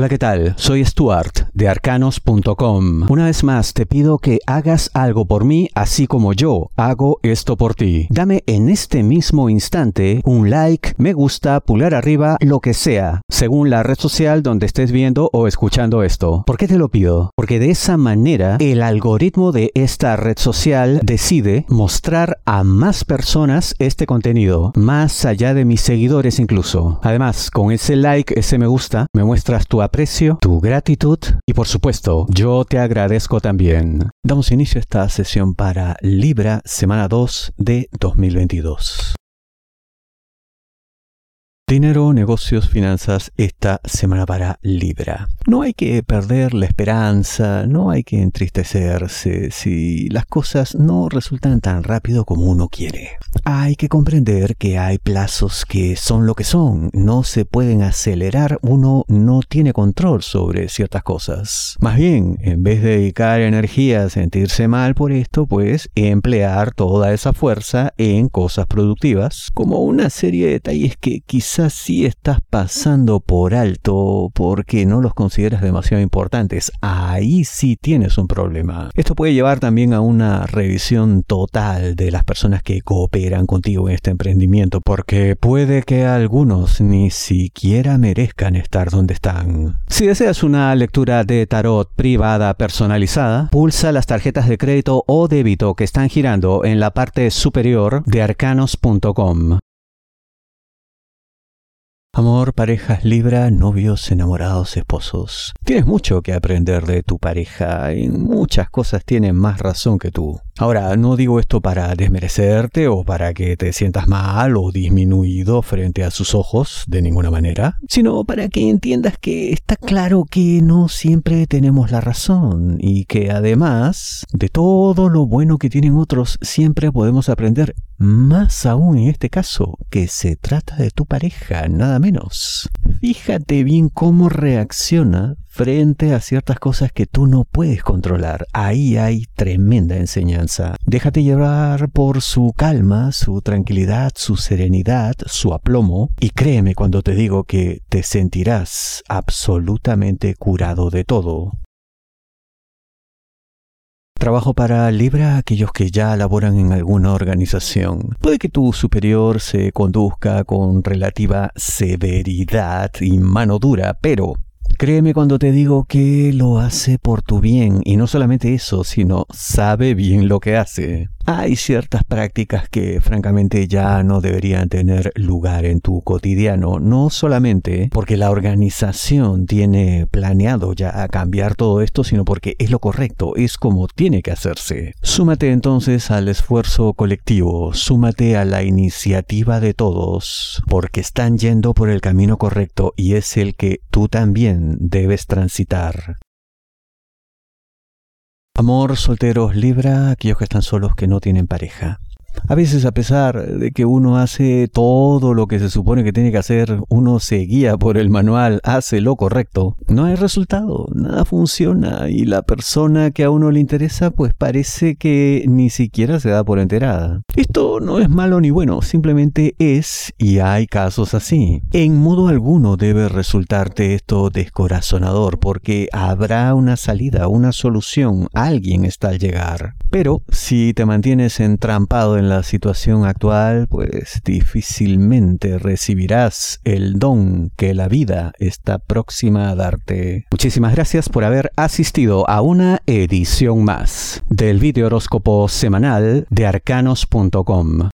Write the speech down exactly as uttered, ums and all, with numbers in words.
Hola, ¿qué tal? Soy Stuart de arcanos punto com. Una vez más te pido que hagas algo por mí así como yo hago esto por ti. Dame en este mismo instante un like, me gusta, pulgar arriba, lo que sea, según la red social donde estés viendo o escuchando esto. ¿Por qué te lo pido? Porque de esa manera el algoritmo de esta red social decide mostrar a más personas este contenido, más allá de mis seguidores incluso. Además, con ese like, ese me gusta, me muestras tu aprecio, tu gratitud y por supuesto, yo te agradezco también. Damos inicio a esta sesión para Libra, semana dos de dos mil veintidós. Dinero, negocios, finanzas, esta semana para Libra. No hay que perder la esperanza, no hay que entristecerse si las cosas no resultan tan rápido como uno quiere. Hay que comprender que hay plazos que son lo que son, no se pueden acelerar, uno no tiene control sobre ciertas cosas. Más bien, en vez de dedicar energía a sentirse mal por esto, pues emplear toda esa fuerza en cosas productivas, como una serie de detalles que quizás Quizás sí estás pasando por alto porque no los consideras demasiado importantes. Ahí sí tienes un problema. Esto puede llevar también a una revisión total de las personas que cooperan contigo en este emprendimiento, porque puede que algunos ni siquiera merezcan estar donde están. Si deseas una lectura de tarot privada personalizada, pulsa las tarjetas de crédito o débito que están girando en la parte superior de arcanos punto com. Amor, parejas Libra, novios, enamorados, esposos. Tienes mucho que aprender de tu pareja. En muchas cosas tienen más razón que tú. Ahora, no digo esto para desmerecerte o para que te sientas mal o disminuido frente a sus ojos, de ninguna manera, sino para que entiendas que está claro que no siempre tenemos la razón y que además de todo lo bueno que tienen otros, siempre podemos aprender, más aún en este caso, que se trata de tu pareja, nada menos. Fíjate bien cómo reacciona frente a ciertas cosas que tú no puedes controlar. Ahí hay tremenda enseñanza. Déjate llevar por su calma, su tranquilidad, su serenidad, su aplomo, y créeme cuando te digo que te sentirás absolutamente curado de todo. Trabajo para Libra, aquellos que ya laboran en alguna organización. Puede que tu superior se conduzca con relativa severidad y mano dura, pero créeme cuando te digo que lo hace por tu bien, y no solamente eso, sino sabe bien lo que hace. Hay ciertas prácticas que francamente ya no deberían tener lugar en tu cotidiano, no solamente porque la organización tiene planeado ya a cambiar todo esto, sino porque es lo correcto, es como tiene que hacerse. Súmate entonces al esfuerzo colectivo, súmate a la iniciativa de todos, porque están yendo por el camino correcto y es el que tú también debes transitar. Amor, solteros Libra, aquellos que están solos, que no tienen pareja. A veces, a pesar de que uno hace todo lo que se supone que tiene que hacer, uno se guía por el manual, hace lo correcto, no hay resultado, nada funciona y la persona que a uno le interesa pues parece que ni siquiera se da por enterada. Esto no es malo ni bueno, simplemente es, y hay casos así. En modo alguno debe resultarte esto descorazonador porque habrá una salida, una solución, alguien está al llegar. Pero si te mantienes entrampado en la situación actual, pues difícilmente recibirás el don que la vida está próxima a darte. Muchísimas gracias por haber asistido a una edición más del video horóscopo semanal de arcanos punto com.